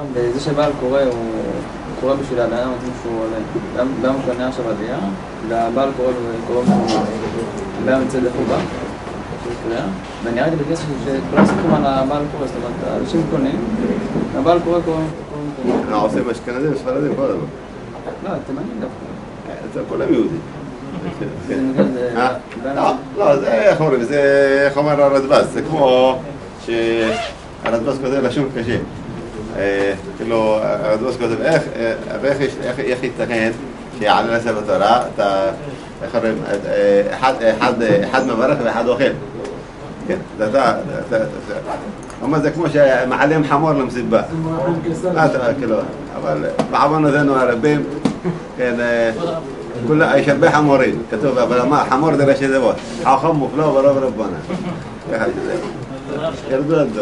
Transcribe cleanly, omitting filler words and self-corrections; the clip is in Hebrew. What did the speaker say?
זה שבעל קורא הוא קורא בשביל הבן אדם מתאים שהוא עולה. גם כשאני עכשיו עלייה, והבעל קורא הבן אדם מצד לחובה, ואני ראיתי בקשר שכולם סיפורים על הבעל קורא, זאת אומרת, אנשים קונים, הבעל קורא קוראים. אנחנו עושים אשכנזים וספרדים כל הזמן. לא, תימנים דווקא. זה כולם יהודים. לא, זה איך אומרים, זה איך אומר הרדב"ז, זה כמו שהרדב"ז כותב לשון קשה. כאילו, הרדב"ז כותב איך ייתכן שיעלה לספר תורה, איך אומרים, אחד מברך ואחד אוכל. כן, זה כמו שמעלים חמור למסיבה. אבל בעוון הזה הרבים, כולה ישבח חמורים, כתוב, אבל מה, חמור זה ראשי דבר, חכם מופלא ורב רבנה. ככה שזה, ירדו לדור.